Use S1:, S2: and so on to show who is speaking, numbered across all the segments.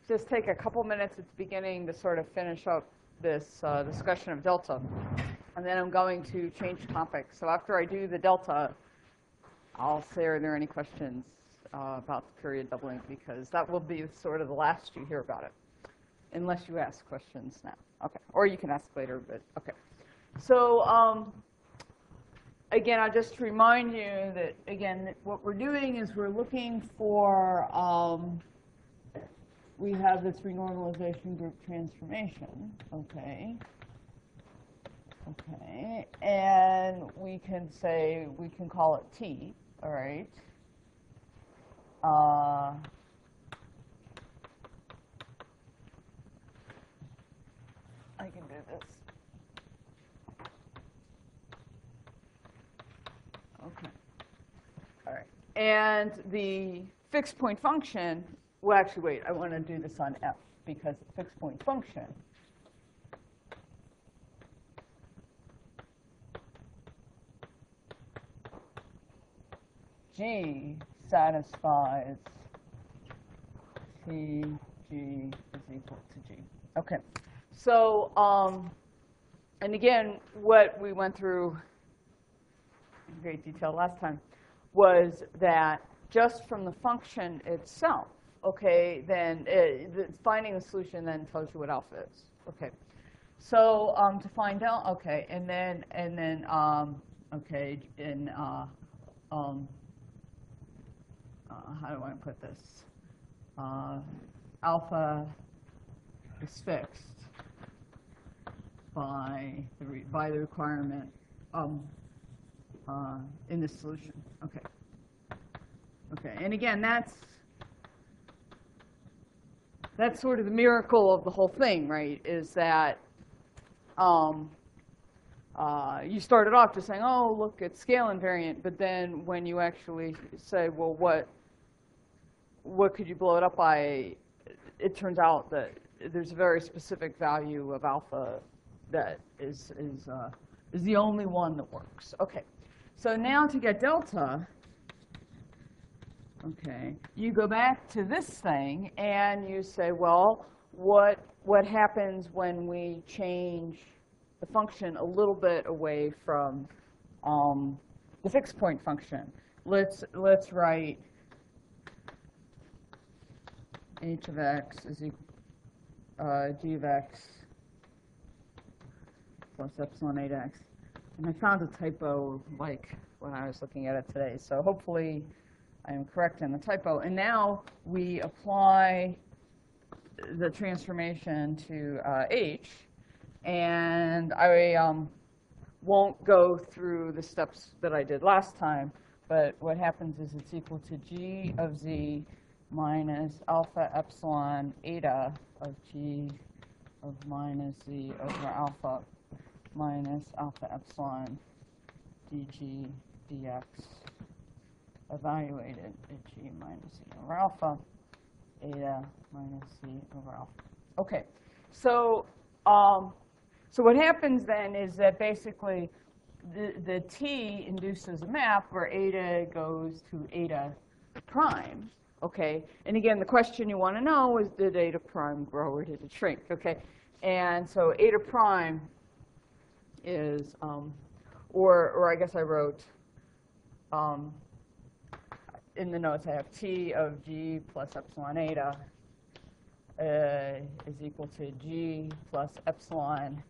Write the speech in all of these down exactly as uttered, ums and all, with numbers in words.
S1: just take a couple minutes at the beginning to sort of finish up this uh, discussion of delta. And then I'm going to change topic. So after I do the delta, I'll say, are there any questions uh, about the period doubling? Because that will be sort of the last you hear about it, unless you ask questions now. Okay, or you can ask later, but okay. So um, again, I'll just remind you that, again, that what we're doing is we're looking for, um, we have this renormalization group transformation, okay. Okay, and we can say, we can call it T, all right. Uh, I can do this. Okay, all right. And the fixed point function, well, actually, wait, I want to do this on F, because the fixed point function G satisfies T, G is equal to G. Okay, so, um, and again, what we went through in great detail last time was that just from the function itself, okay, then it, the, finding the solution then tells you what alpha is. Okay, so um, to find out, okay, and then and then um, okay, in uh, um, uh, how do I put this? Uh, alpha is fixed by the re by the requirement um, uh, in this solution. Okay. Okay, and again, that's that's sort of the miracle of the whole thing, right? Is that um, uh, you started off just saying, "Oh, look, it's scale invariant," but then when you actually say, "Well, what what could you blow it up by?" It turns out that there's a very specific value of alpha that is is uh, is the only one that works. Okay, so now to get delta. Okay, you go back to this thing and you say, well, what what happens when we change the function a little bit away from um, the fixed point function? Let's let's write h of x is equal uh, g of x plus epsilon eight x, and I found a typo like when I was looking at it today. So hopefully I am correct in the typo. And now we apply the transformation to uh, h, and I um, won't go through the steps that I did last time, but what happens is it's equal to g of z minus alpha epsilon eta of g of minus z over alpha minus alpha epsilon dg dx evaluated at g minus z over alpha, eta minus z over alpha. Okay, so um, so what happens then is that basically the, the t induces a map where eta goes to eta prime. Okay, and again, the question you want to know is, did eta prime grow or did it shrink? Okay, and so eta prime is, um, or or I guess I wrote. Um, In the notes, I have t of g plus epsilon eta uh, is equal to g plus epsilon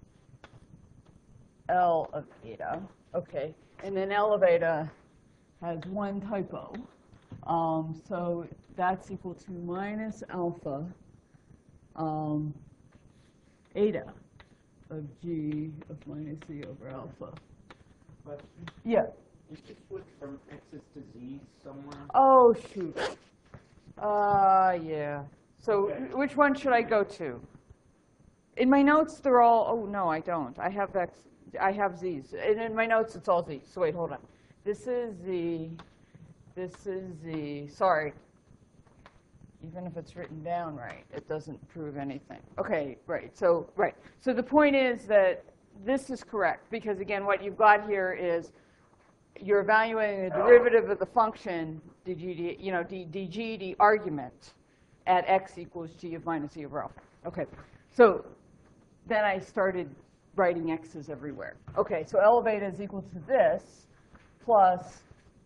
S1: L of eta. Okay, and then L of eta has one typo. Um, so that's equal to minus alpha um, eta of g of minus z over alpha.
S2: Question?
S1: Yeah.
S2: You should switch from x's to z's somewhere.
S1: Oh, shoot. Uh, yeah. So
S2: Okay.
S1: which one should I go to? In my notes, they're all, oh, no, I don't. I have x, I have z's. And in my notes, it's all z's. So wait, hold on. This is z. This is z. Sorry. Even if it's written down right, it doesn't prove anything. Okay, right. So, right. So the point is that this is correct. Because, again, what you've got here is you're evaluating the derivative of the function, dg, you know, d, dg, the argument, at x equals g of minus e over alpha. Okay, so then I started writing x's everywhere. Okay, so L of eta is equal to this plus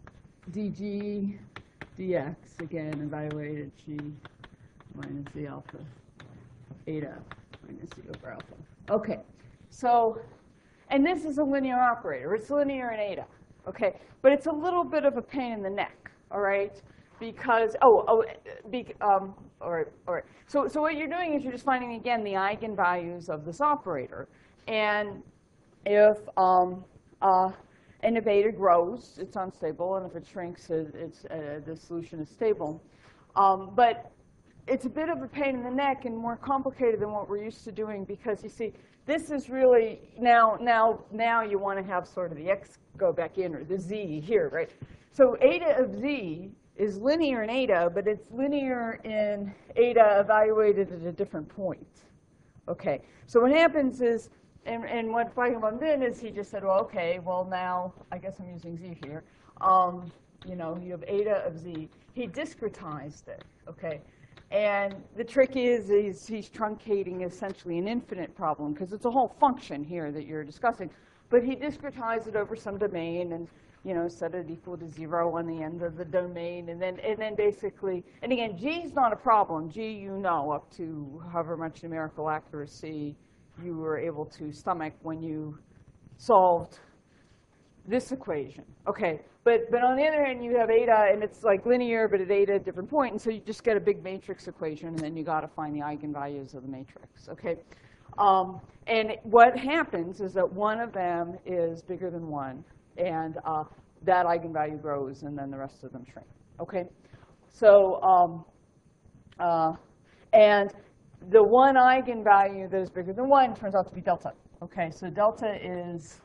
S1: dg dx, again, evaluated g minus e alpha eta minus e over alpha. Okay, so, and this is a linear operator. It's linear in eta, okay? But it's a little bit of a pain in the neck, all right? Because, oh, oh be, um, all right, all right. So, so what you're doing is you're just finding, again, the eigenvalues of this operator. And if, um, uh, and if eta grows, it's unstable, and if it shrinks, it, it's, uh, the solution is stable. Um, but it's a bit of a pain in the neck and more complicated than what we're used to doing, because you see, this is really, now, now, now you want to have sort of the x go back in, or the z here, right? So eta of z is linear in eta, but it's linear in eta evaluated at a different point. Okay, so what happens is, and, and what Feigenbaum did is he just said, well, okay, well now, I guess I'm using z here. Um, you know, you have eta of z. He discretized it, okay? And the trick is, is he's truncating essentially an infinite problem, because it's a whole function here that you're discussing. But he discretized it over some domain and, you know, set it equal to zero on the end of the domain. And then, and then basically, and again, G is not a problem. G, you know, up to however much numerical accuracy you were able to stomach when you solved this equation. Okay, but, but on the other hand, you have eta, and it's like linear, but at eta, a different point, and so you just get a big matrix equation, and then you got to find the eigenvalues of the matrix. Okay, um, and what happens is that one of them is bigger than one, and uh, that eigenvalue grows, and then the rest of them shrink. Okay, so um, uh, and the one eigenvalue that is bigger than one turns out to be delta. Okay, so delta is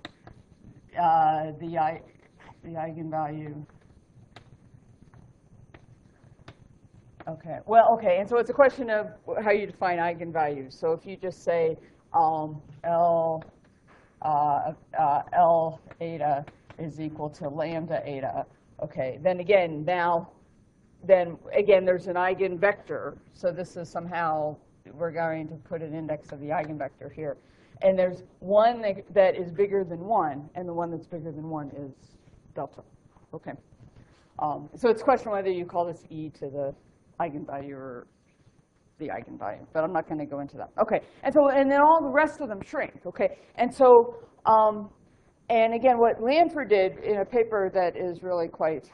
S1: uh, the I, the eigenvalue. Okay, well, okay, and so it's a question of how you define eigenvalues. So if you just say um, L uh, uh, L eta is equal to lambda eta, okay, then again, now, then again, there's an eigenvector. So this is somehow, we're going to put an index of the eigenvector here. And there's one that, that is bigger than one, and the one that's bigger than one is delta. Okay. Um, so it's a question whether you call this e to the eigenvalue or the eigenvalue, but I'm not going to go into that. Okay. And so, and then all the rest of them shrink. Okay. And so, um, and again, what Lanford did in a paper that is really quite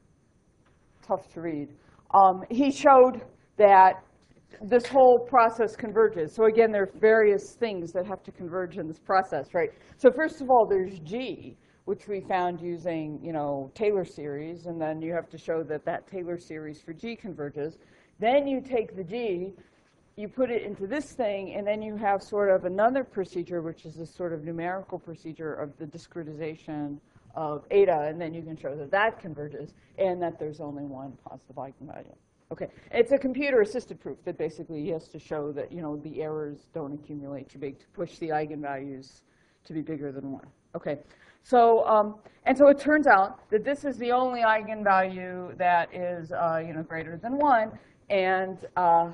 S1: tough to read, um, he showed that this whole process converges. So again, there are various things that have to converge in this process, right? So first of all, there's G, which we found using, you know, Taylor series, and then you have to show that that Taylor series for G converges. Then you take the G, you put it into this thing, and then you have sort of another procedure, which is this sort of numerical procedure of the discretization of eta, and then you can show that that converges and that there's only one positive eigenvalue. Okay, it's a computer-assisted proof that basically he has to show that, you know, the errors don't accumulate too big to push the eigenvalues to be bigger than one. Okay, so um, and so it turns out that this is the only eigenvalue that is, uh, you know, greater than one, and uh,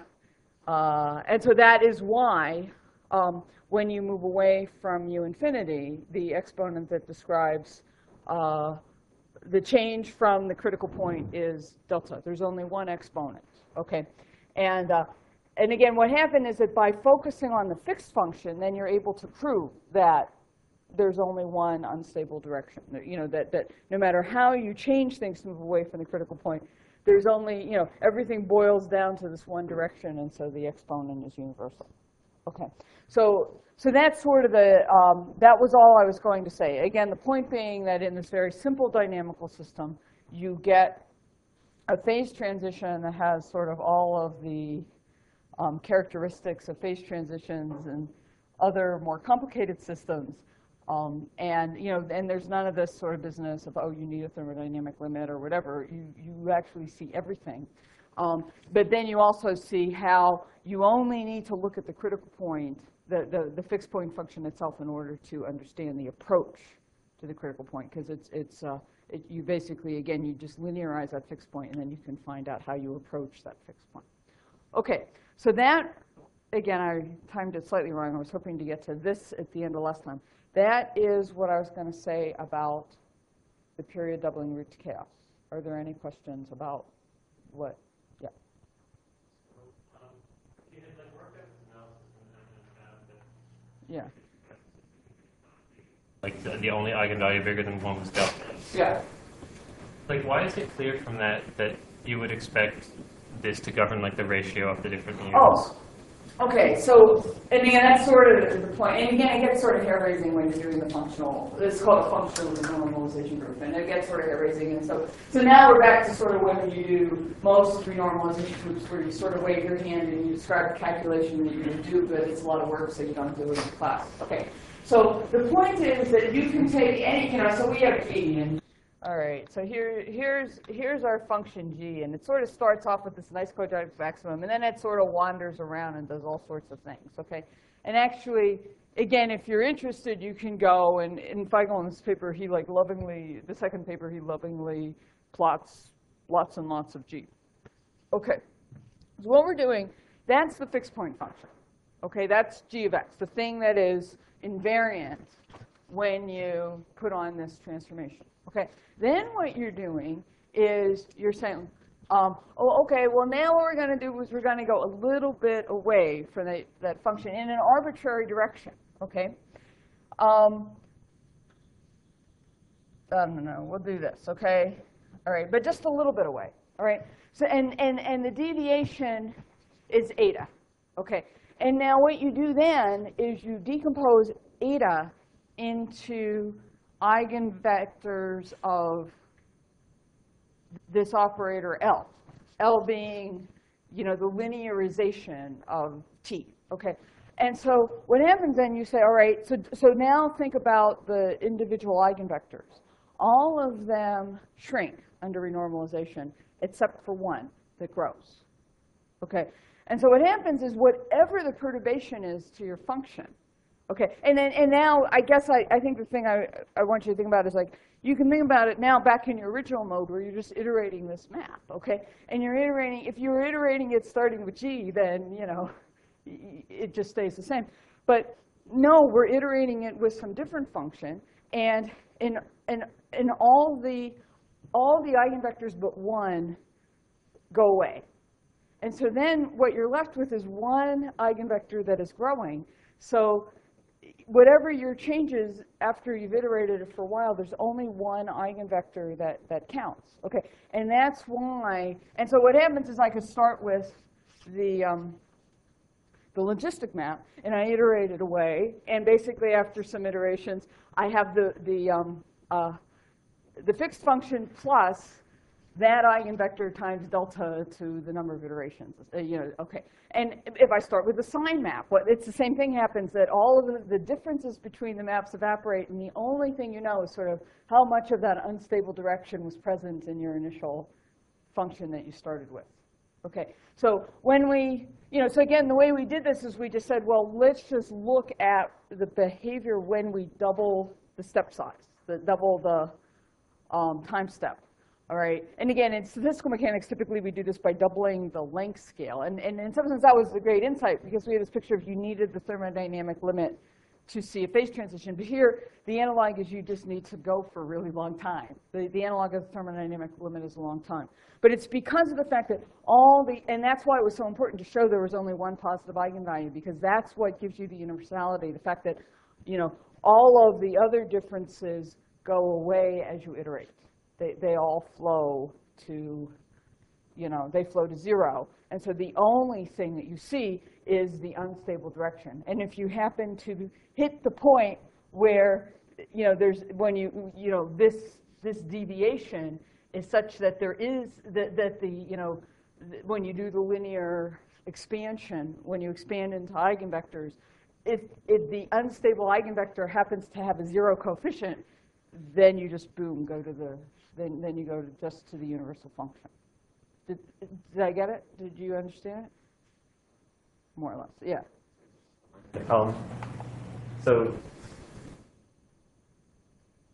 S1: uh, and so that is why um, when you move away from u infinity, the exponent that describes uh, the change from the critical point is delta. There's only one exponent, okay? And, uh, and again, what happened is that by focusing on the fixed function, then you're able to prove that there's only one unstable direction. You know, that, that no matter how you change things to move away from the critical point, there's only, you know, everything boils down to this one direction, and so the exponent is universal. Okay, so so that's sort of the, um, that was all I was going to say. Again, the point being that in this very simple dynamical system, you get a phase transition that has sort of all of the um, characteristics of phase transitions and other more complicated systems. Um, and, you know, and there's none of this sort of business of, oh, you need a thermodynamic limit or whatever. You, you actually see everything. Um, but then you also see how you only need to look at the critical point, the, the, the fixed point function itself, in order to understand the approach to the critical point, because it's, it's, uh, it, you basically, again, you just linearize that fixed point, and then you can find out how you approach that fixed point. Okay, so that, again, I timed it slightly wrong. I was hoping to get to this at the end of last time. That is what I was going to say about the period doubling root to chaos. Are there any questions about what? Yeah.
S3: So, um, you had like work ethics analysis and then found that
S1: Yeah.
S3: like the, the only eigenvalue bigger than one was delta.
S1: Yeah.
S3: Like, why is it clear from that that you would expect this to govern like the ratio of the different units?
S1: Oh, okay. So, and again, that's sort of the point. And again, it gets sort of hair-raising when you're doing the functional. It's called a functional renormalization group, and it gets sort of hair-raising. And so, so now we're back to sort of when you do most renormalization groups, where you sort of wave your hand and you describe a calculation that you can do, but it's a lot of work, so you don't do it in class. Okay. So the point is that you can take any, you know. So we have G and. All right, so here, here's, here's our function g, and it sort of starts off with this nice quadratic maximum, and then it sort of wanders around and does all sorts of things, okay? And actually, again, if you're interested, you can go, and in Feigl in this paper, he like lovingly, the second paper, he lovingly plots lots and lots of g. Okay, so what we're doing, that's the fixed point function, okay? That's g of x, the thing that is invariant when you put on this transformation. Okay, then what you're doing is you're saying, um, oh, okay, well, now what we're going to do is we're going to go a little bit away from the, that function in an arbitrary direction, okay? Um, I don't know, we'll do this, okay? All right, but just a little bit away, all right? So, and, and, and the deviation is eta, okay? And now what you do then is you decompose eta into eigenvectors of this operator L, L being, you know, the linearization of T, okay? And so what happens then, you say, all right, so, so now think about the individual eigenvectors. All of them shrink under renormalization, except for one that grows, okay? And so what happens is whatever the perturbation is to your function, okay, and then and now I guess I, I think the thing I, I want you to think about is like you can think about it now back in your original mode where you're just iterating this map, okay? And you're iterating, if you were iterating it starting with G, then you know it just stays the same. But no, we're iterating it with some different function, and in in in all the all the eigenvectors but one go away. And so then what you're left with is one eigenvector that is growing. So whatever your changes after you've iterated it for a while, there's only one eigenvector that, that counts. Okay, and that's why, and so what happens is I could start with the, um, the logistic map, and I iterate it away, and basically after some iterations, I have the, the, um, uh, the fixed function plus that eigenvector times delta to the number of iterations. Uh, you know, okay. And if I start with the sign map, what, it's the same thing happens, that all of the, the differences between the maps evaporate, and the only thing you know is sort of how much of that unstable direction was present in your initial function that you started with. Okay. So when we, you know, so again, the way we did this is we just said, well, let's just look at the behavior when we double the step size, the double the um, time step. All right, and again, in statistical mechanics, typically we do this by doubling the length scale. And, and in some sense, that was a great insight, because we had this picture of you needed the thermodynamic limit to see a phase transition. But here, the analog is you just need to go for a really long time. The, the analog of the thermodynamic limit is a long time. But it's because of the fact that all the, and that's why it was so important to show there was only one positive eigenvalue, because that's what gives you the universality, the fact that, you know, all of the other differences go away as you iterate. They, they all flow to, you know, they flow to zero. And so the only thing that you see is the unstable direction. And if you happen to hit the point where, you know, there's, when you, you know, this, this deviation is such that there is, that, that the, you know, when you do the linear expansion, when you expand into eigenvectors, if, if the unstable eigenvector happens to have a zero coefficient, then you just, boom, go to the, Then, then you go to just to the universal function. Did, did I get it? Did you understand it? More or less, yeah.
S3: Um, so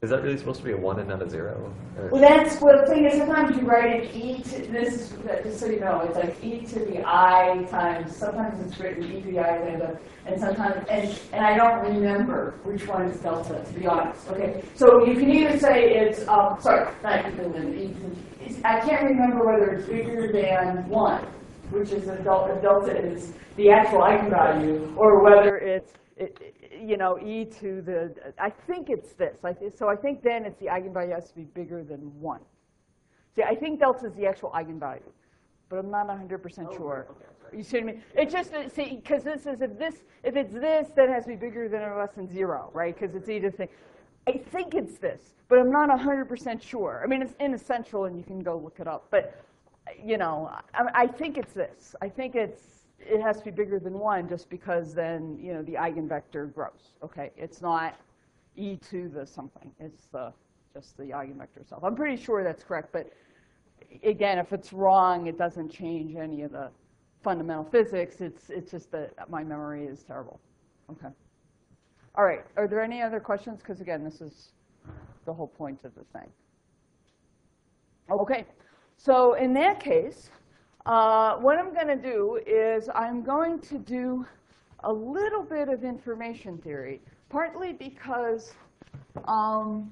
S4: Is that really supposed to be a one and not a zero? Or-
S1: Well, that's what the thing is. Sometimes you write it e to this is just so you know. It's like e to the I times. Sometimes it's written e to the I and the, and sometimes and and I don't remember which one is delta, to be honest. Okay, so you can either say it's um sorry, not even the e to, it's, I can't remember whether it's bigger than one, which is a delta. Delta is the actual eigenvalue, or whether it's it, you know, e to the, I think it's this. I th so I think then it's the eigenvalue has to be bigger than one. See, I think delta is the actual eigenvalue, but I'm not one hundred percent sure. You see what I mean? It's just, see, because this is, if this, if it's this, then it has to be bigger than or less than zero, right? Because it's e to the thing. I think it's this, but I'm not one hundred percent sure. I mean, it's inessential, and you can go look it up. But, you know, I, I think it's this. I think it's, it has to be bigger than one just because then, you know, the eigenvector grows. Okay, it's not e to the something. It's the, just the eigenvector itself. I'm pretty sure that's correct, but again, if it's wrong, it doesn't change any of the fundamental physics. It's, it's just that my memory is terrible. Okay. All right, are there any other questions? Because again, this is the whole point of the thing. Okay, so in that case, Uh, what I'm going to do is I'm going to do a little bit of information theory, partly because um,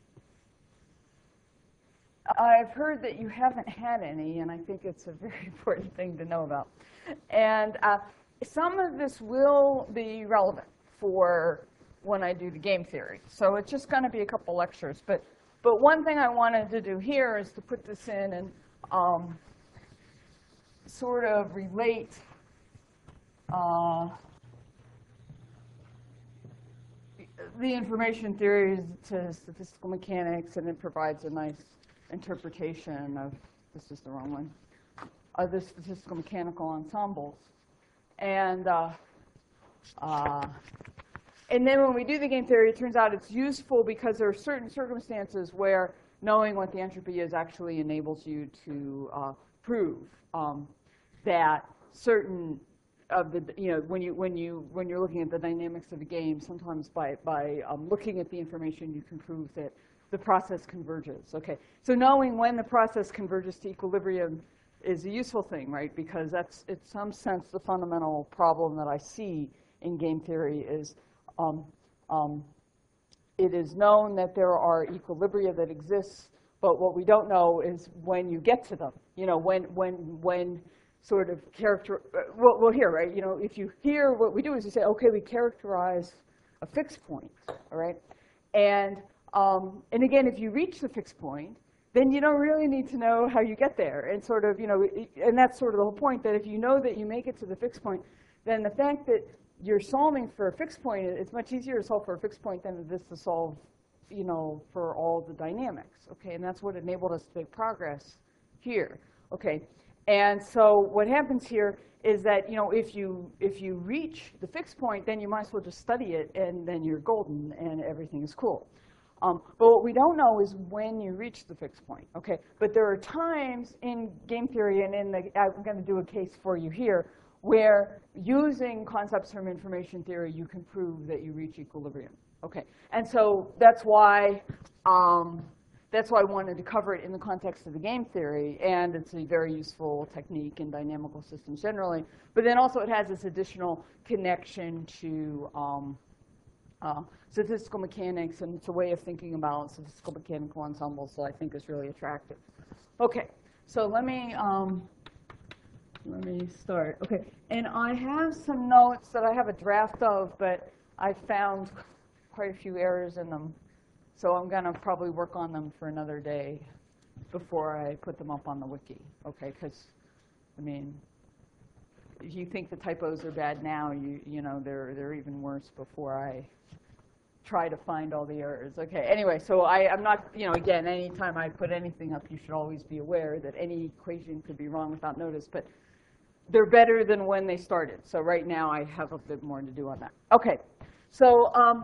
S1: I've heard that you haven't had any, and I think it's a very important thing to know about. And uh, some of this will be relevant for when I do the game theory. So it's just going to be a couple lectures. But, but one thing I wanted to do here is to put this in and um, sort of relate uh, the information theories to statistical mechanics, and it provides a nice interpretation of, this is the wrong one, of the statistical mechanical ensembles. And, uh, uh, and then when we do the game theory, it turns out it's useful because there are certain circumstances where knowing what the entropy is actually enables you to uh, prove um, that certain of the, you know, when you when you when you're looking at the dynamics of a game, sometimes by by um, looking at the information, you can prove that the process converges. Okay, so knowing when the process converges to equilibrium is a useful thing, right? Because that's, in some sense, the fundamental problem that I see in game theory is um, um, it is known that there are equilibria that exist, but what we don't know is when you get to them. You know, when when when sort of character. Well, well, here, right? You know, if you hear what we do is we say, okay, we characterize a fixed point, all right? And um, and again, if you reach the fixed point, then you don't really need to know how you get there. And sort of, you know, and that's sort of the whole point, that if you know that you make it to the fixed point, then the fact that you're solving for a fixed point, it's much easier to solve for a fixed point than it is to solve, you know, for all the dynamics. Okay, and that's what enabled us to make progress here. Okay, and so what happens here is that, you know, if you if you reach the fixed point, then you might as well just study it, and then you're golden, and everything is cool. Um, but what we don't know is when you reach the fixed point. Okay, but there are times in game theory, and in the, I'm going to do a case for you here, where using concepts from information theory, you can prove that you reach equilibrium. Okay, and so that's why um, that's why I wanted to cover it in the context of the game theory, and it's a very useful technique in dynamical systems generally. But then also it has this additional connection to um, uh, statistical mechanics, and it's a way of thinking about statistical mechanical ensembles that I think is really attractive. Okay, so let me um, let me start. Okay, and I have some notes that I have a draft of, but I found quite a few errors in them. So I'm going to probably work on them for another day before I put them up on the wiki, okay? Because, I mean, if you think the typos are bad now, you you know, they're, they're even worse before I try to find all the errors. Okay, anyway, so I, I'm not, you know, again, anytime I put anything up, you should always be aware that any equation could be wrong without notice. But they're better than when they started. So right now I have a bit more to do on that. Okay, so um,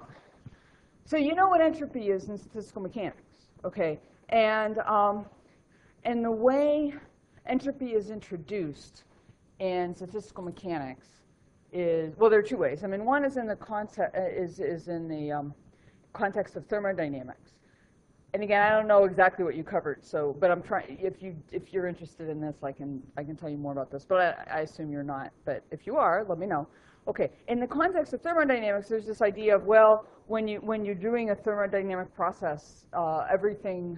S1: so you know what entropy is in statistical mechanics, okay? And um, and the way entropy is introduced in statistical mechanics is, well, there are two ways. I mean, one is in the concept is is in the um, context of thermodynamics. and again, I don't know exactly what you covered, so, but I'm trying, if you, if you're interested in this, I can, I can tell you more about this, but I, I assume you're not, but if you are, let me know. Okay, in the context of thermodynamics, there's this idea of, well, when you, when you're doing a thermodynamic process, uh, everything,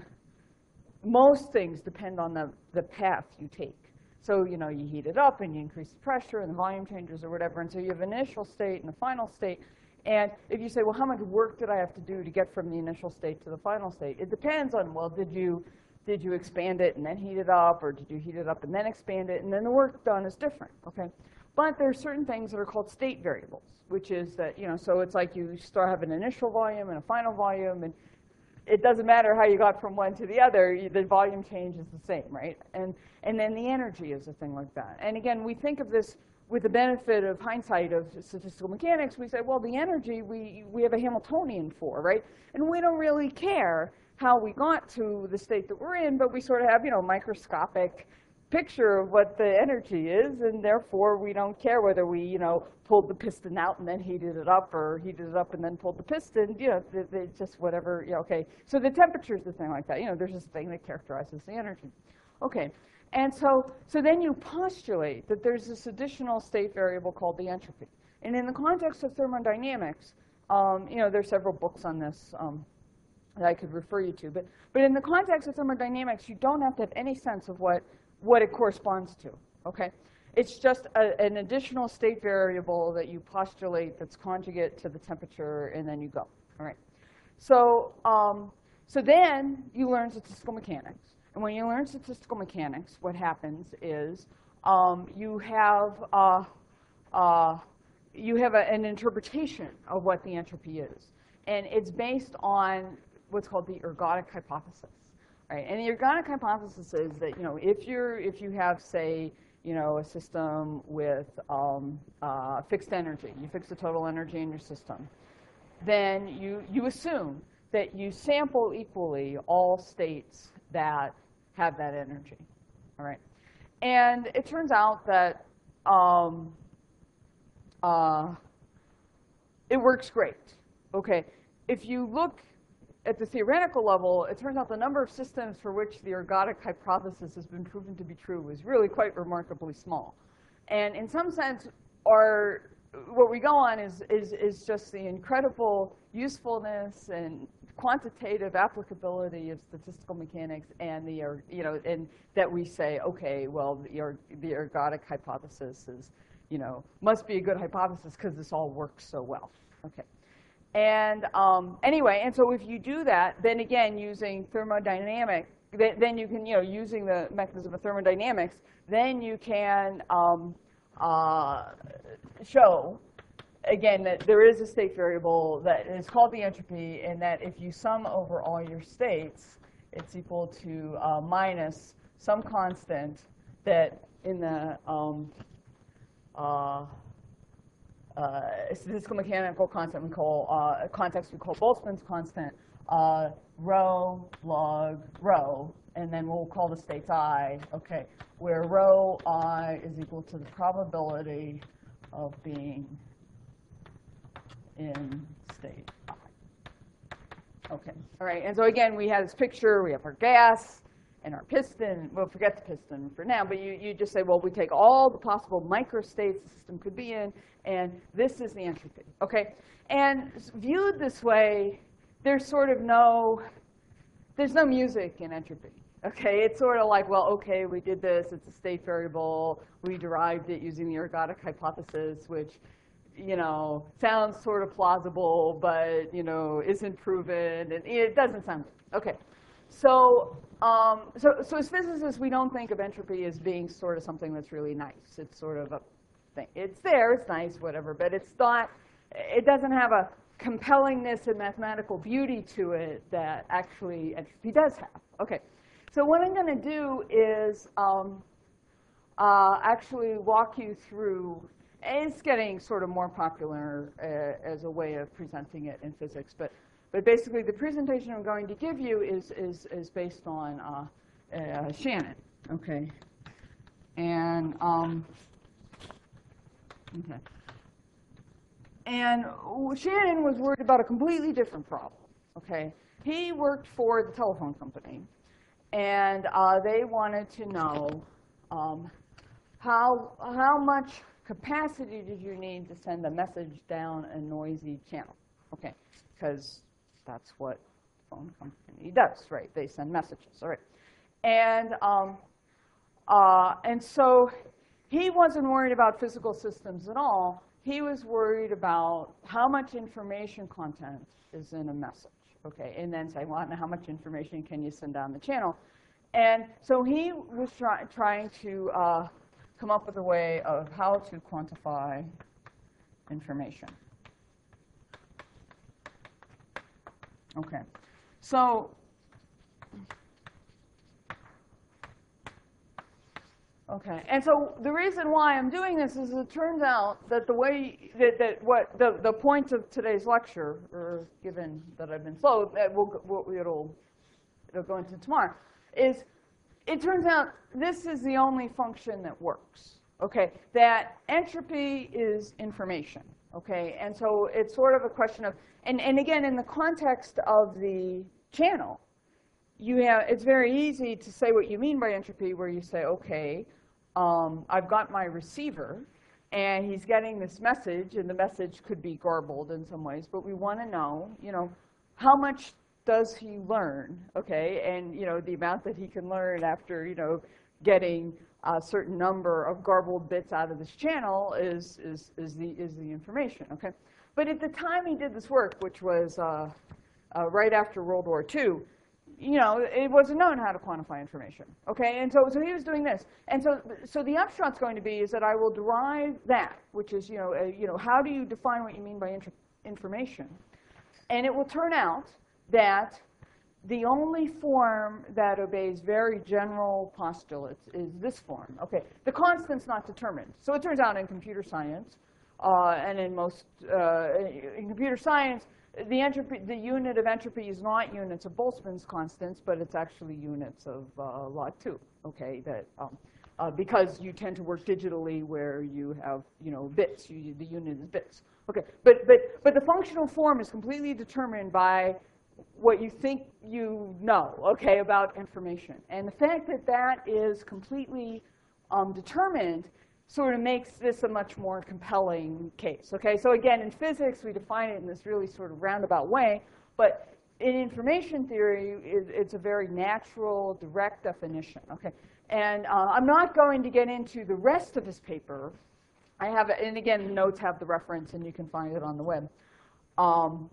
S1: most things depend on the, the path you take. So, you know, you heat it up and you increase the pressure and the volume changes or whatever, and so you have an initial state and a final state. And if you say, well, how much work did I have to do to get from the initial state to the final state? It depends on, well, did you, did you expand it and then heat it up, or did you heat it up and then expand it? And then the work done is different, okay? But there are certain things that are called state variables, which is that, you know, so it's like you start have an initial volume and a final volume, and it doesn't matter how you got from one to the other, the volume change is the same, right? And, and then the energy is a thing like that. And again, we think of this with the benefit of hindsight of statistical mechanics. We say, well, the energy we, we have a Hamiltonian for, right? And we don't really care how we got to the state that we're in, but we sort of have, you know, microscopic picture of what the energy is, and therefore we don't care whether we, you know, pulled the piston out and then heated it up, or heated it up and then pulled the piston. You know, it's th just whatever. You know, okay. So the temperature is the thing like that. You know, there's this thing that characterizes the energy. Okay. And so, so then you postulate that there's this additional state variable called the entropy. And in the context of thermodynamics, um, you know, there's several books on this um, that I could refer you to. But, but in the context of thermodynamics, you don't have to have any sense of what, what it corresponds to, okay? It's just a, an additional state variable that you postulate that's conjugate to the temperature, and then you go, all right? So, um, so then you learn statistical mechanics. And when you learn statistical mechanics, what happens is um, you have, uh, uh, you have a, an interpretation of what the entropy is. And it's based on what's called the ergodic hypothesis. Right? And the ergodic hypothesis is that, you know, if, you're, if you have, say, you know, a system with um, uh, fixed energy, you fix the total energy in your system, then you, you assume that you sample equally all states that have that energy, all right? And it turns out that um, uh, it works great, okay? If you look at the theoretical level, it turns out the number of systems for which the ergodic hypothesis has been proven to be true is really quite remarkably small. And in some sense, our, what we go on is, is, is just the incredible usefulness and quantitative applicability of statistical mechanics, and the, you know, and that we say, okay, well, the, er, the ergodic hypothesis is, you know, must be a good hypothesis because this all works so well. Okay. And um, anyway, and so if you do that, then again, using thermodynamic, th then you can, you know, using the mechanism of thermodynamics, then you can um, uh, show, again, that there is a state variable that is called the entropy, and that if you sum over all your states, it's equal to uh, minus some constant that in the um, uh, uh, statistical mechanical constant we call, uh, context we call Boltzmann's constant, uh, rho log rho, and then we'll call the states I, okay, where rho I is equal to the probability of being in state I. Okay, all right, and so again, we have this picture, we have our gas and our piston. We'll forget the piston for now, but you, you just say, well, we take all the possible microstates the system could be in, and this is the entropy, okay? And viewed this way, there's sort of no, there's no music in entropy, okay? It's sort of like, well, okay, we did this, it's a state variable, we derived it using the ergodic hypothesis, which, you know, sounds sort of plausible, but, you know, isn't proven, and it doesn't sound good. Okay, so, um, so, so as physicists, we don't think of entropy as being sort of something that's really nice. It's sort of a thing. It's there, it's nice, whatever, but it's not, it doesn't have a compellingness and mathematical beauty to it that actually entropy does have. Okay, so what I'm going to do is um, uh, actually walk you through. It's getting sort of more popular uh, as a way of presenting it in physics, but but basically the presentation I'm going to give you is is is based on uh, uh, Shannon, okay, and um, okay, and Shannon was worried about a completely different problem, okay, he worked for the telephone company, and uh, they wanted to know um, how, how much capacity did you need to send a message down a noisy channel? Okay, because that's what the phone company does, right? They send messages, all right. And, um, uh, and so he wasn't worried about physical systems at all. He was worried about how much information content is in a message, okay? And then say, well, how much information can you send down the channel? And so he was try trying to uh, come up with a way of how to quantify information. Okay, so okay, and so the reason why I'm doing this is it turns out that the way that, that what the the point of today's lecture, or given that I've been slow, that we'll, we'll it'll it'll go into tomorrow, is it turns out this is the only function that works. Okay, that entropy is information. Okay, and so it's sort of a question of, and and again in the context of the channel, you have it's very easy to say what you mean by entropy, where you say, okay, um, I've got my receiver, and he's getting this message, and the message could be garbled in some ways, but we want to know, you know, how much does he learn, okay, and you know the amount that he can learn after you know getting a certain number of garbled bits out of this channel is is is the is the information, okay. But at the time he did this work, which was uh, uh, right after World War Two, you know, it wasn't known how to quantify information, okay? And so, so he was doing this. And so, so the upshot's going to be is that I will derive that, which is, you know, uh, you know, how do you define what you mean by information? And it will turn out that the only form that obeys very general postulates is this form, okay? The constant's not determined. So it turns out in computer science, uh, and in most, uh, in computer science, The, entropy, the unit of entropy is not units of Boltzmann's constants, but it's actually units of uh, log two, okay? That, um, uh, because you tend to work digitally where you have, you know, bits. You, the unit is bits. Okay, but, but, but the functional form is completely determined by what you think you know, okay, about information. And the fact that that is completely um, determined sort of makes this a much more compelling case, okay? So again, in physics, we define it in this really sort of roundabout way, but in information theory, it, it's a very natural, direct definition, okay? And uh, I'm not going to get into the rest of his paper. I have, and again, the notes have the reference, and you can find it on the web. Um,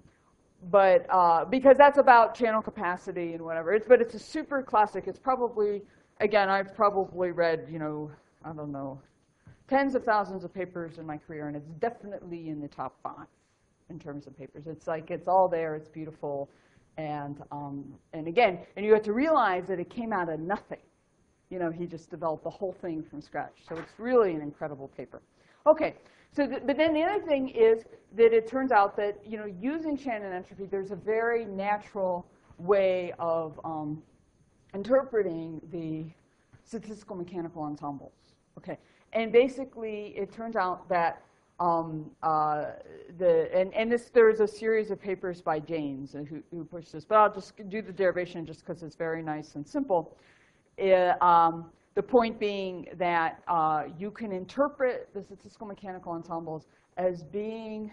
S1: but uh, because that's about channel capacity and whatever. It's, but it's a super classic. It's probably, again, I've probably read, you know, I don't know, tens of thousands of papers in my career, and it's definitely in the top five in terms of papers. It's like it's all there. It's beautiful, and um, and again, and you have to realize that it came out of nothing. You know, he just developed the whole thing from scratch. So it's really an incredible paper. Okay, so th but then the other thing is that it turns out that you know using Shannon entropy, there's a very natural way of um, interpreting the statistical mechanical ensembles. Okay. And basically, it turns out that um, uh, the and, and this there's a series of papers by James who, who pushed this, but I'll just do the derivation just because it's very nice and simple. It, um, the point being that uh, you can interpret the statistical mechanical ensembles as being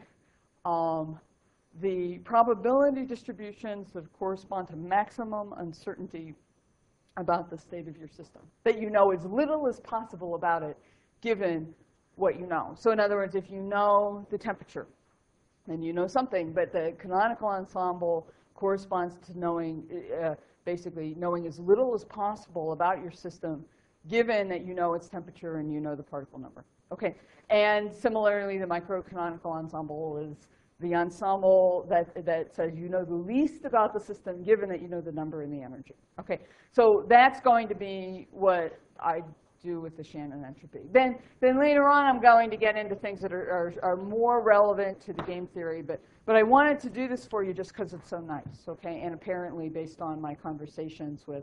S1: um, the probability distributions that correspond to maximum uncertainty about the state of your system, that you know as little as possible about it, given what you know. So in other words, if you know the temperature, then you know something, but the canonical ensemble corresponds to knowing, uh, basically knowing as little as possible about your system, given that you know its temperature and you know the particle number. Okay, and similarly, the microcanonical ensemble is the ensemble that, that says you know the least about the system, given that you know the number and the energy. Okay, so that's going to be what I do with the Shannon entropy. Then, then later on, I'm going to get into things that are, are, are more relevant to the game theory, but, but I wanted to do this for you just because it's so nice, okay? And apparently, based on my conversations with,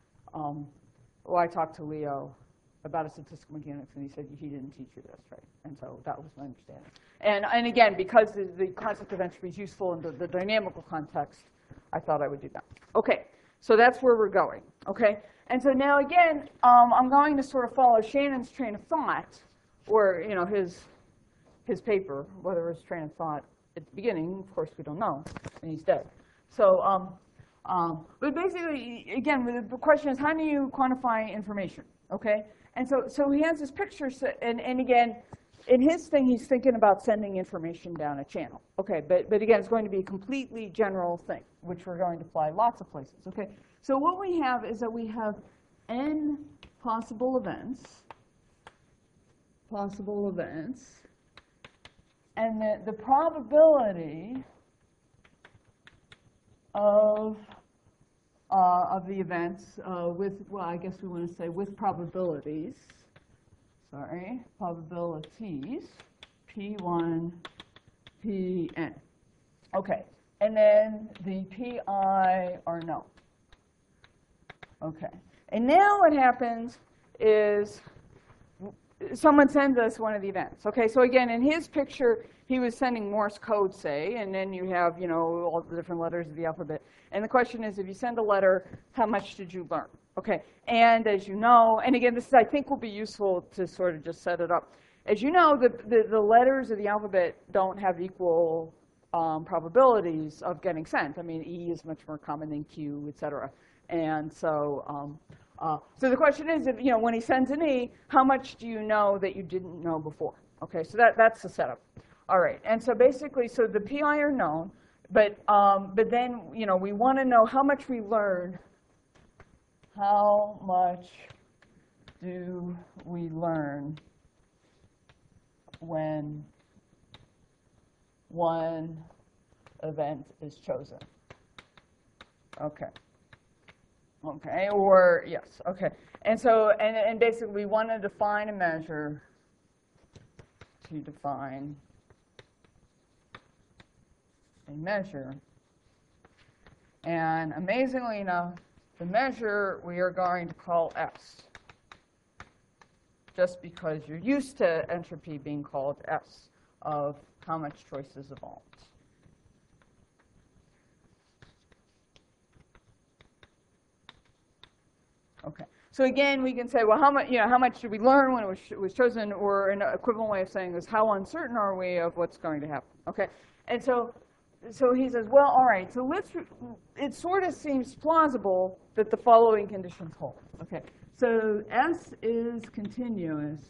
S1: um, well, I talked to Leo about a statistical mechanics, and he said he didn't teach you this, right? And so that was my understanding. And, and again, because the, the concept of entropy is useful in the, the dynamical context, I thought I would do that. Okay, so that's where we're going, okay? And so now again, um, I'm going to sort of follow Shannon's train of thought, or, you know, his, his paper, whether it was train of thought at the beginning, of course we don't know, and he's dead. So, um, um, but basically, again, the question is, how do you quantify information, okay? And so, so he has this picture, and, and again, in his thing, he's thinking about sending information down a channel. Okay, but, but again, it's going to be a completely general thing, which we're going to apply lots of places. Okay, so what we have is that we have n possible events, possible events, and the, the probability of uh, of the events uh, with, well, I guess we want to say with probabilities. Sorry, probabilities, P one, P n. Okay, and then the P I are known. Okay, and now what happens is someone sends us one of the events. Okay, so again, in his picture, he was sending Morse code, say, and then you have, you know, all the different letters of the alphabet. And the question is, if you send a letter, how much did you learn? Okay, and as you know, and again, this is, I think will be useful to sort of just set it up. As you know, the, the, the letters of the alphabet don't have equal um, probabilities of getting sent. I mean, E is much more common than Q, et cetera. And so, um, uh, so the question is, if, you know, when he sends an E, how much do you know that you didn't know before? Okay, so that, that's the setup. All right, and so basically, so the P I are known, but, um, but then, you know, we want to know how much we learned. How much do we learn when one event is chosen? Okay. Okay, or yes, okay. And so, and, and basically we want to define a measure to define a measure. And amazingly enough, the measure we are going to call S, just because you're used to entropy being called S of how much choices evolved. Okay. So again, we can say, well, how much, you know, how much did we learn when it was, was chosen? Or an equivalent way of saying is, how uncertain are we of what's going to happen? Okay. And so, so he says, well, all right. So let's. It sort of seems plausible that the following conditions hold. Okay. So S is continuous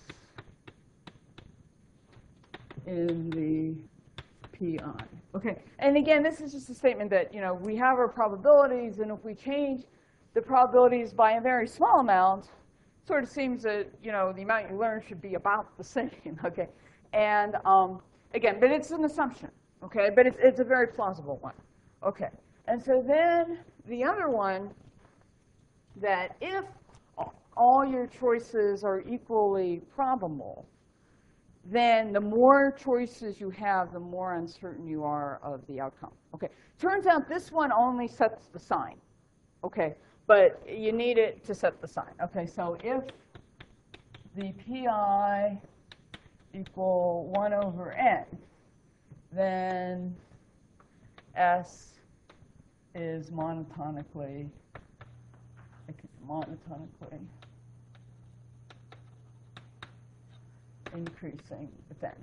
S1: in the P I. Okay. And again, this is just a statement that, you know, we have our probabilities, and if we change the probabilities by a very small amount, it sort of seems that, you know, the amount you learn should be about the same. Okay. And um, again, but it's an assumption. Okay. But it's it's a very plausible one. Okay. And so then the other one, that if all your choices are equally probable, then the more choices you have, the more uncertain you are of the outcome. Okay. Turns out this one only sets the sign. Okay. But you need it to set the sign. Okay. So if the P I equal one over n, then S is monotonically, monotonically increasing with n.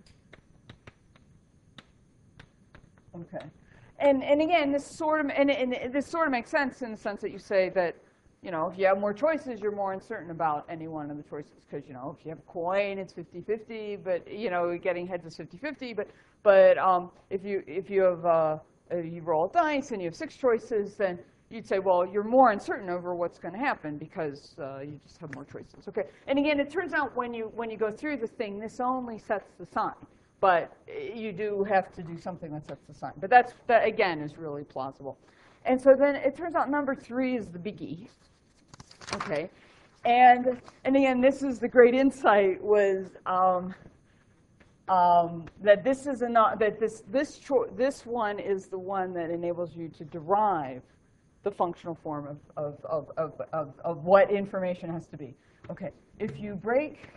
S1: Okay. And and again, this sort of and, and this sort of makes sense in the sense that you say that, you know, if you have more choices, you're more uncertain about any one of the choices, because, you know, if you have a coin, it's fifty fifty, but, you know, getting heads is fifty fifty. But but um, if you if you have uh, you roll a dice and you have six choices, then you'd say, well, you're more uncertain over what's going to happen because uh, you just have more choices. Okay. And again, it turns out when you when you go through the thing, this only sets the sign. But you do have to do something that sets the sign. But that's, that, again, is really plausible. And so then it turns out number three is the biggie. Okay. And, and again, this is the great insight, was um, um, that this is a not, that this this cho this one is the one that enables you to derive the functional form of of of of of, of what information has to be. Okay. If you break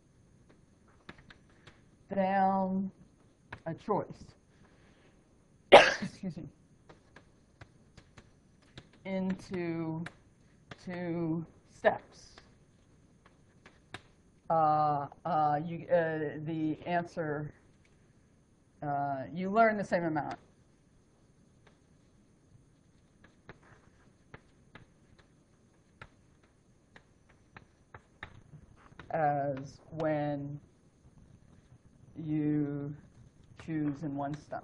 S1: down a choice, excuse me, into two steps, uh, uh, you, uh, the answer, uh, you learn the same amount. As when you choose in one step.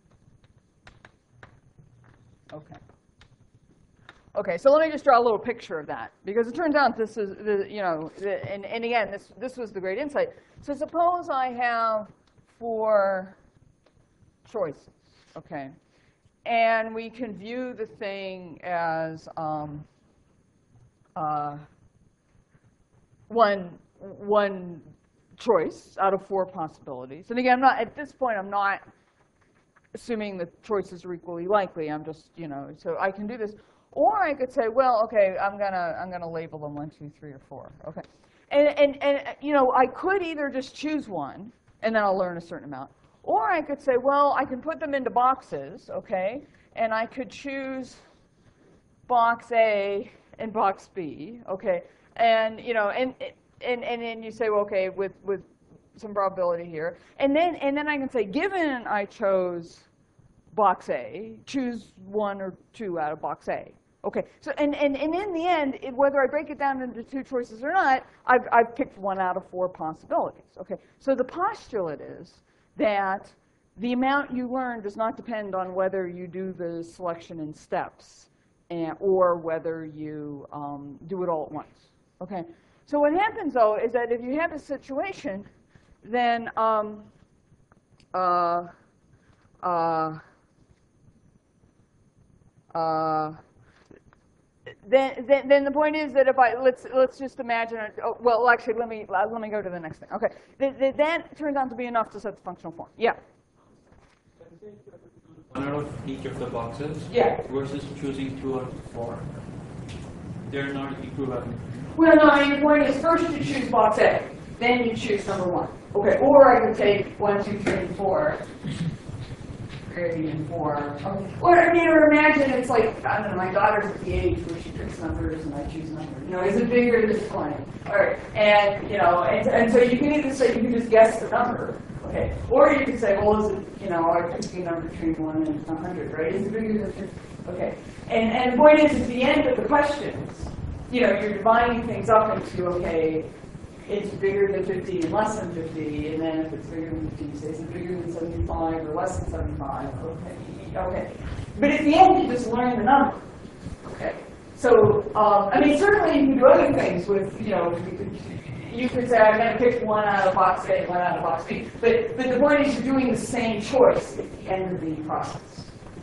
S1: Okay. Okay, so let me just draw a little picture of that, because it turns out this is, the, you know, the, and, and again, this, this was the great insight. So suppose I have four choices, okay? And we can view the thing as um, uh, one, one choice out of four possibilities. And again, I'm not, at this point, I'm not assuming the choices are equally likely. I'm just, you know, so I can do this. Or I could say, well, okay, I'm gonna I'm gonna label them one, two, three, or four. Okay, and and and you know, I could either just choose one, and then I'll learn a certain amount, or I could say, well, I can put them into boxes, okay, and I could choose box A and box B, okay, and you know, and and and then you say, well, okay, with with some probability here, and then and then I can say, given I chose box A, choose one or two out of box A. Okay, so and, and, and in the end, it, whether I break it down into two choices or not, I've, I've picked one out of four possibilities. Okay, so the postulate is that the amount you learn does not depend on whether you do the selection in steps and, or whether you um, do it all at once. Okay, so what happens though is that if you have a situation, then um, uh, uh, uh, Then, then, then the point is that if I let's let's just imagine. Oh, well, actually, let me let me go to the next thing. Okay, that, that, that turns out to be enough to set the functional form. Yeah.
S2: One out of each of the boxes.
S1: Yeah.
S2: Versus choosing two out of four. They're not equivalent.
S1: Well, no. I mean, the point is first you choose box A, then you choose number one. Okay. Or I could take one, two, three, and four. Three and four. Okay. Or I mean, or imagine it's like I don't know. My daughter's at the age where she picks numbers and I choose numbers. You know, is it bigger than twenty? All right. And you know, and, and so you can either say you can just guess the number, okay, or you can say, well, is it you know, I pick a number between one and a hundred, right? Is it bigger than fifty? Okay. And and the point is, at the end of the questions, you know, you're dividing things up into okay. It's bigger than fifty and less than fifty, and then if it's bigger than fifty, you say, is it bigger than seventy-five or less than seventy-five? Okay, okay. But at the end, you just learn the number. Okay. So, um, I mean, certainly you can do other things with, you know, you could, you could say, I'm going to pick one out of box A, one out of box B. But, but the point is, you're doing the same choice at the end of the process.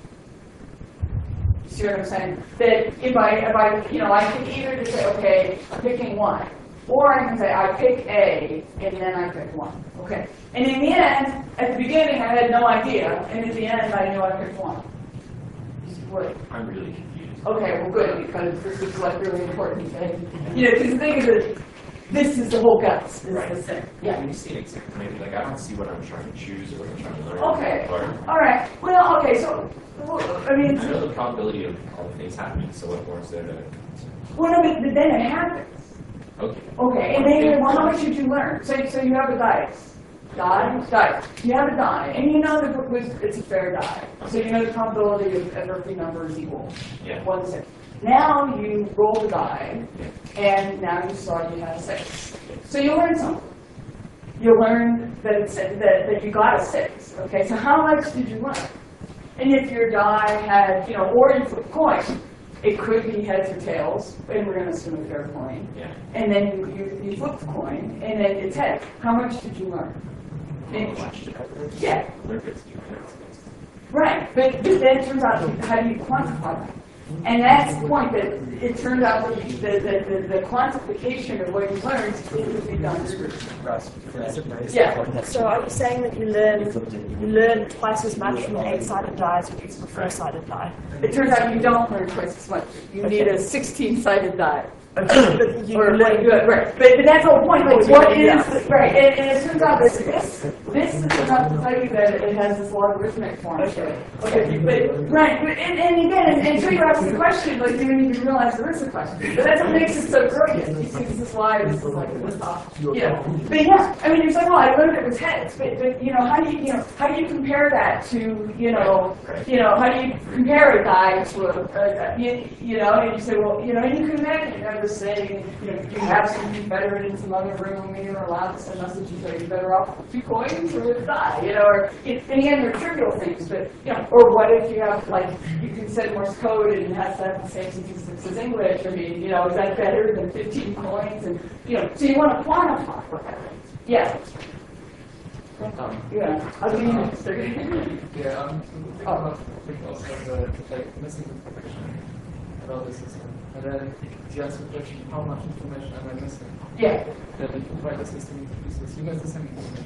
S1: See what I'm saying? That if I, if I, you know, I can either just say, okay, I'm picking one. Or I can say, I pick A, and then I pick one. Okay. And in the end, at the beginning, I had no idea. And at the end, I knew I picked one. What?
S5: I'm really confused.
S1: Okay, well, good, because this is like really important. And, you know, because the thing is that this is the whole guts. This
S5: Right.
S1: is the thing.
S5: Yeah,
S1: Yeah.
S5: when you see an example, maybe like I don't see what I'm trying to choose or what I'm trying to learn.
S1: Okay.
S5: Or,
S1: All right. Well, okay. So, well, I mean,
S5: I know the probability of all the things happening, so what more is there to?
S1: well, no, but, but then it happens.
S5: Okay.
S1: Okay, and then, well, how much did you learn? So, so you have a dice. Die, dice. You have a die, and you know that it's a fair die. So you know the probability of every number is equal.
S5: Yeah.
S1: One six. Now you roll the die, and now you saw you had a six. So you learn something. You learn that it's that, that you got a six. Okay, so how much did you learn? And if your die had, you know, or you flip a coin, it could be heads or tails, and we're going to assume a fair coin.
S5: Yeah.
S1: And then you, you, you flip the coin, and then it's heads. How much did you learn?
S5: How much?
S1: Yeah.
S5: Learn fifty minutes.
S1: Right, but, but then it turns out, how do you quantify that? And that's the point, that it turns out that the, the, the, the quantification of what you learned is be done through. Yeah.
S6: So are you saying that you learn you learn twice as much from an eight-sided die as you do from a four-sided die?
S1: It turns out you don't learn twice as much. You need a sixteen-sided die.
S6: But you
S1: Or,
S6: learn-
S1: like, good, right, but, but that's the whole point, like,
S6: That's
S1: what
S6: what-
S1: is,
S6: yeah.
S1: the- right, and, and it turns out that this, this is enough to tell you that it has this logarithmic form.
S6: Okay.
S1: Okay, but, right, but, and, and again, and- until you ask the question, like, you don't even realize there is a question. But that's what makes it so brilliant, you see, this is why this is like, this off, you know. But yeah, I mean, you're saying, oh, I learned it with heads, but, but, you know, how do you, you know, how do you compare that to, you know, you know, how do you compare a guy to a, a, a you, you know, and you say, well, you know, and you can imagine, you know, just saying, you know, you have some Confederate in some other room, and you're allowed to send messages, are you better off with two coins or with a die, you know, or, and again, they're trivial things, but, you know, or what if you have, like, you can send Morse code and it has to have the same statistics as English, I mean, you know, is that better than fifteen coins, and, you know, so you want to quantify what that means. Yeah.
S7: Um,
S1: Yeah, I'll give you next.
S7: yeah, um, think
S1: Oh.
S7: about think also the like missing information about the system. And then you ask the question, how much information am I missing?
S1: Yeah.
S7: That if you divide the system into pieces, you miss the same information.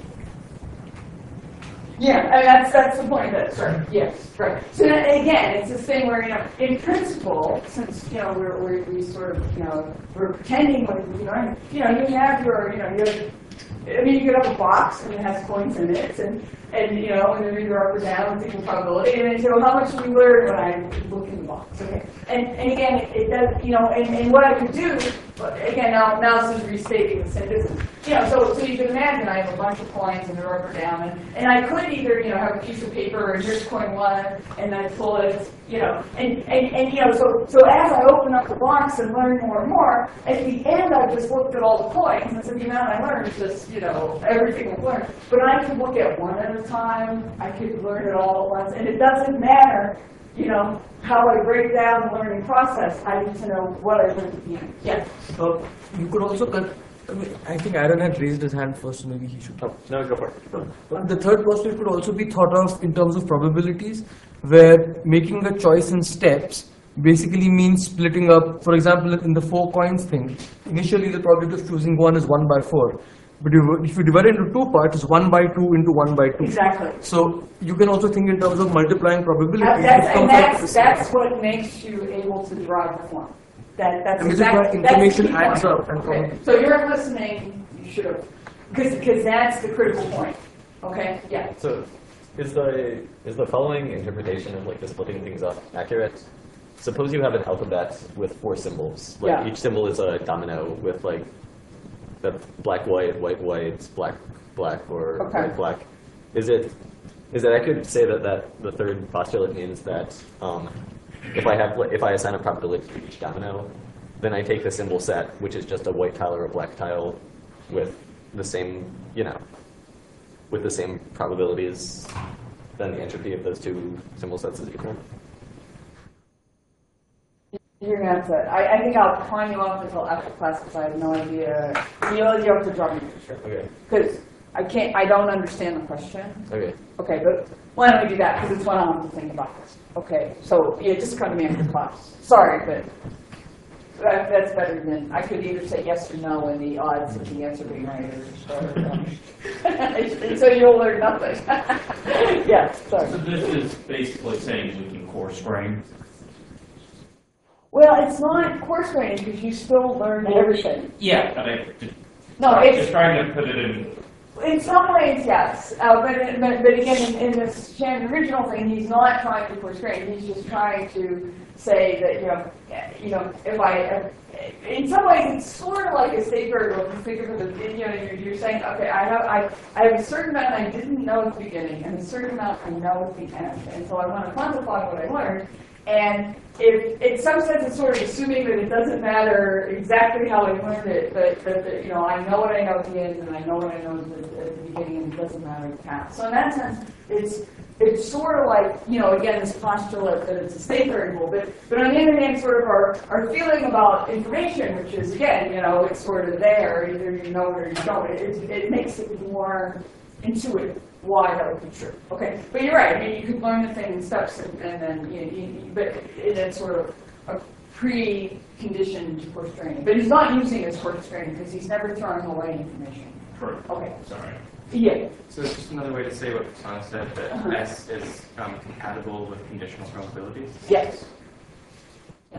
S1: Yeah, I mean, that's, that's the point, that's right, yes, right. So then, again, it's this thing where, you know, in principle, since, you know, we're, we're, we sort of, you know, we're pretending like, you know, you know, you have your, you know, you have, I mean, you could have a box and it has coins in it, and, and you know, and they're either up or down with equal probability, and then you say, well, how much do we learn when I look in the box? Okay, and, and again, it, it does, you know, and, and what I could do, again, now, now this is restating the sentence, you know, so, so you can imagine I have a bunch of coins and they're up or down, and, and I could either, you know, have a piece of paper and here's coin one, and then pull it, you know, and, and, and you know, so, so as I open up the box and learn more and more, at the end I just looked at all the coins, and so the amount I learned is just, you know, everything I've learned. But I could look at one at a time, I could learn it all at once, and it doesn't matter, you know, how I break down the learning process, I need to know what I learned at the end. Yeah.
S8: Uh, you could also, con- I, mean, I think Aaron had raised his hand first, so maybe he should.
S4: Oh, no, go for it.
S8: Uh, The third postulate could also be thought of in terms of probabilities, where making a choice in steps basically means splitting up. For example, in the four coins thing, initially the probability of choosing one is one by four. But you, if you divide it into two parts, it's one by two into one by two.
S1: Exactly.
S8: So you can also think in terms of multiplying probabilities.
S1: That-
S8: It
S1: That's,
S8: comes
S1: and
S8: out to the
S1: that's,
S8: same.
S1: that's what makes you able to derive the form. That, that's
S8: And this is why
S1: exactly, that's the
S8: information
S1: key
S8: adds
S1: point.
S8: up and
S1: Okay,
S8: from-
S1: so you're listening, you should have, because, because that's the critical point. Okay, yeah.
S4: So, is the is the following interpretation of like the splitting things up accurate? Suppose you have an alphabet with four symbols. Like
S1: Yeah.
S4: each symbol is a domino with like the black white white white black black or
S1: Okay.
S4: white black. Is it is it accurate to say that that the third postulate means that um, if I have if I assign a probability to each domino, then I take the symbol set, which is just a white tile or a black tile, with the same you know with the same probabilities, then the entropy of those two symbol sets is equal.
S1: You're gonna have to, I, I think I'll climb you off until after class because I have no idea. You'll, you have to draw me a picture.
S4: Okay.
S1: Because I can't, I don't understand the question.
S4: Okay.
S1: Okay, but why don't we do that? Because it's what I want to think about. Okay, so yeah, just come to me after class. Sorry, but that, that's better than, I could either say yes or no and the odds of the answer being right or, or um, and so you'll learn nothing. Yeah, sorry.
S2: So this is basically saying we can coarse grain.
S1: Well, it's not coarse grading because you still learn everything.
S2: Yeah, but I just,
S1: No,
S2: I'm
S1: it's,
S2: just trying to put it in.
S1: in some ways, yes. Uh, but, but, but again, in, in this Shannon original thing, he's not trying to coarse grain. He's just trying to say that, you know, you know, if I, if, in some ways, it's sort of like a state variable. If you think of it as, you know, you're, you're saying, okay, I have, I, I have a certain amount I didn't know at the beginning, and a certain amount I know at the end, and so I want to quantify what I learned. And if, in some sense, it's sort of assuming that it doesn't matter exactly how I learned it, but, but, but you know, I know what I know at the end, and I know what I know at the, at the beginning, and it doesn't matter the path. So in that sense, it's it's sort of like, you know, again, this postulate that it's a state variable, but but on the other hand, sort of our, our feeling about information, which is, again, you know, it's sort of there, either you know it or you don't, it, it makes it more intuitive why that would be true. Okay, but you're right. I mean, you could learn the thing in steps, and, and then you, you, but it's sort of a pre-conditioned to coarse training. But he's not using it as coarse training because he's never throwing away information.
S2: Correct.
S1: Okay.
S2: Sorry.
S1: Yeah.
S3: So it's just another way to say what Prasanna said, that
S1: Uh-huh.
S3: S is um, compatible with conditional probabilities.
S1: Yes. Yes.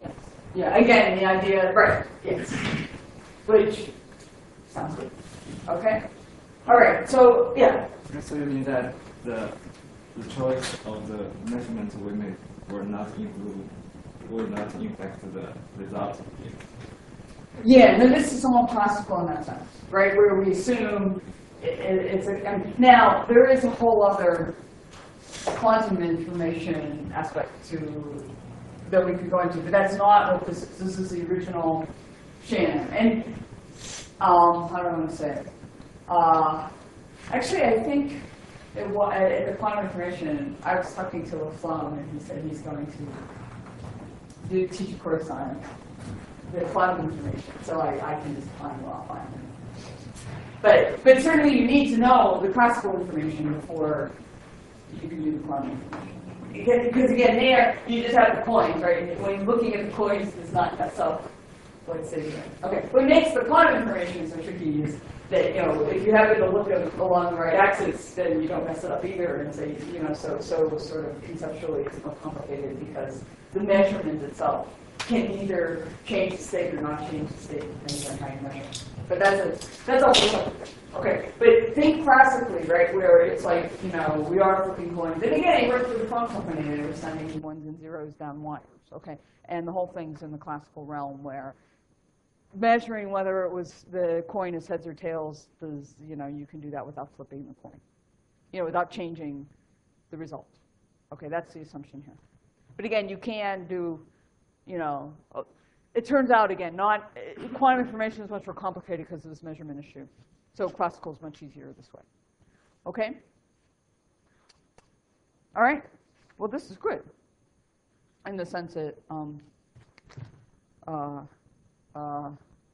S1: Yeah, again, the idea, right, yes. Which sounds good. Okay? All right, so, yeah.
S7: So you mean that the the choice of the measurements we made were not include, will not impact the result?
S1: Yeah, no, this is somewhat classical in that sense, right? Where we assume it, it, it's a, and now there is a whole other quantum information aspect to that we could go into, but that's not what this is. This is the original Shannon. And um, how do I want to say it? Uh, actually, I think it was, at the quantum information, I was talking to LaFlamme, and he said he's going to do teach a course on the quantum information, so I, I can just find well find it. But but certainly you need to know the classical information before you can do the quantum information. Because, because again, there you just have the coins, right? When you're looking at the coins, it's not that so. Let's say here. Okay. What makes the quantum information so tricky is that, you know, if you happen to look at, along the right axis, then you don't mess it up either, and say, you know, so so sort of conceptually it's more complicated because the measurement itself can either change the state or not change the state depending on how you measure. But that's a that's also okay. But think classically, right, where it's like, you know, we are flipping coins. And again, he worked for the phone company, and they were sending ones and zeros down wires. Okay, and the whole thing's in the classical realm where measuring whether it was the coin is heads or tails, does, you know, you can do that without flipping the coin, you know, without changing the result. Okay, that's the assumption here. But again, you can do, you know, it turns out, again, not quantum information is much more complicated because of this measurement issue. So classical is much easier this way. Okay? All right. Well, this is good in the sense that um, uh, uh,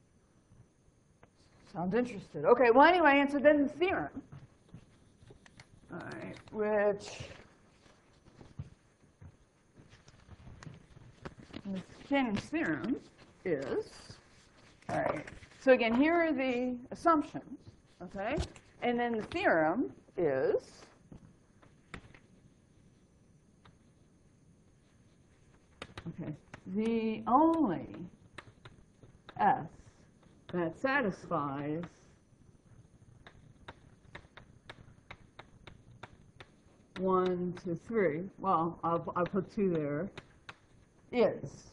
S1: sounds interested. Okay. Well, anyway, and so then the theorem, all right, which Shannon's theorem is, all right, so again, here are the assumptions, okay? And then the theorem is, okay, the only S that satisfies one to three, well, I'll, I'll put two there, is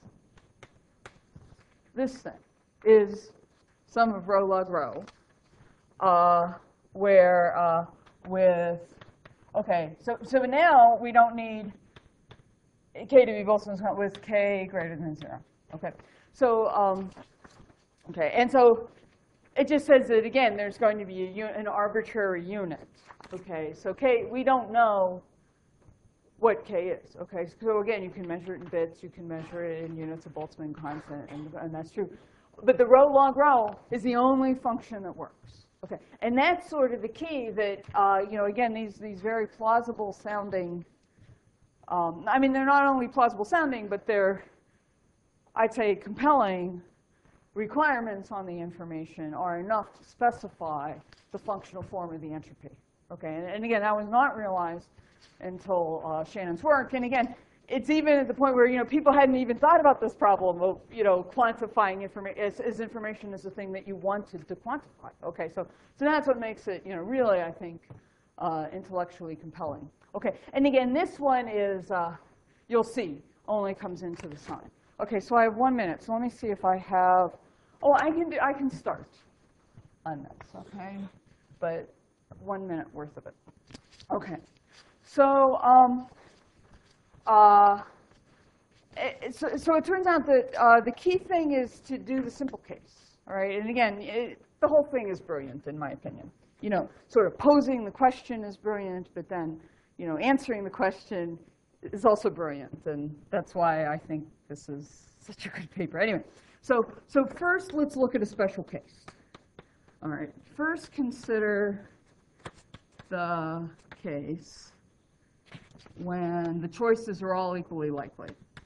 S1: this thing, is sum of rho log rho, uh, where uh, with, okay, so, so now we don't need k to be Boltzmann's constant with k greater than zero, okay? So, um, okay, and so it just says that, again, there's going to be a un an arbitrary unit, okay? So k, we don't know what k is, okay? So again, you can measure it in bits, you can measure it in units of Boltzmann constant, and, and that's true. But the rho log rho is the only function that works, okay? And that's sort of the key that, uh, you know, again, these, these very plausible sounding, um, I mean, they're not only plausible sounding, but they're, I'd say, compelling requirements on the information are enough to specify the functional form of the entropy, okay? And, and again, that was not realized until uh, Shannon's work. And again, it's even at the point where, you know, people hadn't even thought about this problem of, you know, quantifying information as, as information as a thing that you wanted to quantify. Okay, so so that's what makes it, you know, really, I think, uh, intellectually compelling. Okay, and again, this one is, uh, you'll see, only comes into the sign. Okay, so I have one minute. So let me see if I have. Oh, I can do. I can start on this. Okay, but one minute worth of it. Okay. So, um, uh, it, so, so it turns out that uh, the key thing is to do the simple case, all right? And again, it, the whole thing is brilliant, in my opinion. You know, sort of posing the question is brilliant, but then, you know, answering the question is also brilliant, and that's why I think this is such a good paper. Anyway, so so first, let's look at a special case. All right, first consider the case when the choices are all equally likely.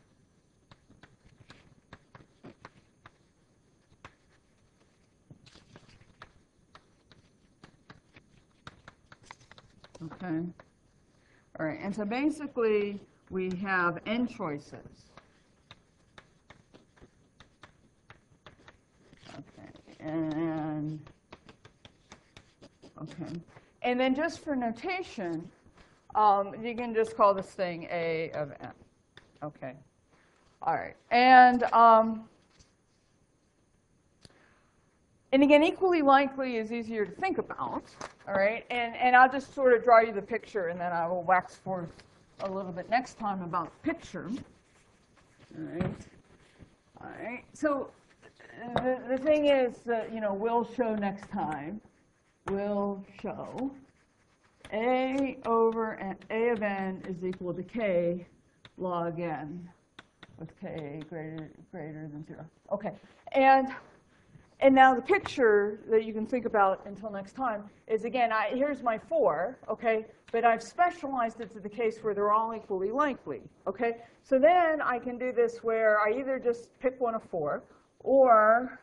S1: Okay. All right, and so basically we have n choices. and, okay. And then just for notation, um, you can just call this thing A of n. Okay. All right. And, um, and again, equally likely is easier to think about. All right. And, and I'll just sort of draw you the picture, and then I will wax forth a little bit next time about the picture. All right. All right. So the, the thing is that, you know, we'll show next time, we'll show A over n, A of n is equal to k log n, with k greater greater than zero. Okay. And and now the picture that you can think about until next time is, again, I, here's my four, okay, but I've specialized it to the case where they're all equally likely, okay? So then I can do this where I either just pick one of four, or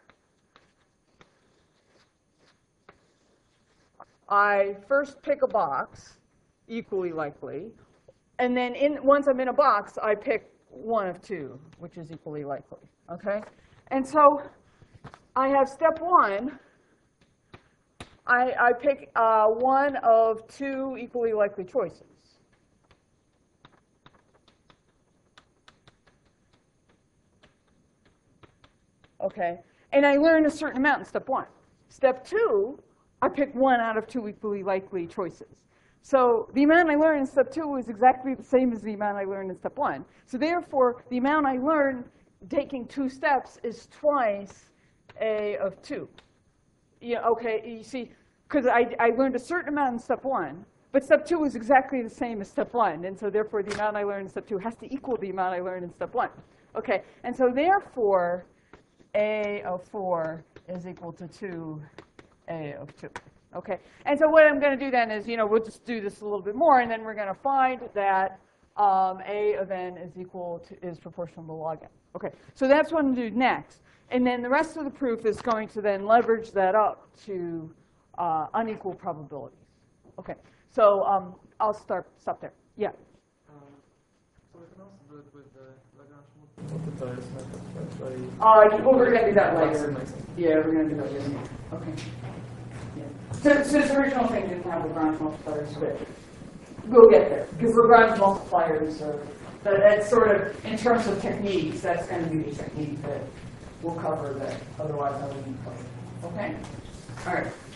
S1: I first pick a box, equally likely, and then in, once I'm in a box, I pick one of two, which is equally likely, okay? And so I have step one. I, I pick uh, one of two equally likely choices. Okay, and I learn a certain amount in step one. Step two, I pick one out of two equally likely choices. So the amount I learned in step two is exactly the same as the amount I learned in step one. So therefore, the amount I learned taking two steps is twice A of two. Yeah, okay, you see, because I, I learned a certain amount in step one, but step two is exactly the same as step one, and so therefore the amount I learned in step two has to equal the amount I learned in step one. Okay, and so therefore, A of four is equal to two A of two. Okay, and so what I'm going to do then is, you know, we'll just do this a little bit more, and then we're going to find that um, A of n is equal to, is proportional to log n. Okay, so that's what I'm going to do next. And then the rest of the proof is going to then leverage that up to uh, unequal probabilities. Okay, so um, I'll start stop there. Yeah.
S8: Um, so we can also do it with the Lagrange multipliers method. That's very.
S1: Uh, well, we're going to do that
S8: That's
S1: later.
S8: nice.
S1: Yeah, we're going to do that later. Okay. Yeah. So, so this original thing didn't have Lagrange multipliers, but we'll get there because Lagrange multipliers are. But that's sort of, in terms of techniques, that's going to be the technique that we'll cover that otherwise I wouldn't cover. Okay? All right.